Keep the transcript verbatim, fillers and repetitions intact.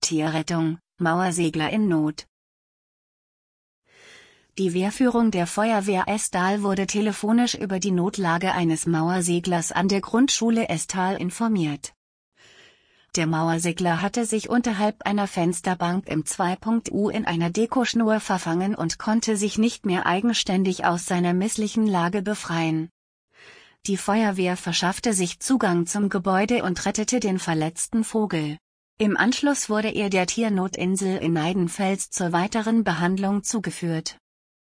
Tierrettung, Mauersegler in Not. Die Wehrführung der Feuerwehr Estal wurde telefonisch über die Notlage eines Mauerseglers an der Grundschule Estal informiert. Der Mauersegler hatte sich unterhalb einer Fensterbank im zwei U in einer Dekoschnur verfangen und konnte sich nicht mehr eigenständig aus seiner misslichen Lage befreien. Die Feuerwehr verschaffte sich Zugang zum Gebäude und rettete den verletzten Vogel. Im Anschluss wurde er der Tiernotinsel in Neidenfels zur weiteren Behandlung zugeführt.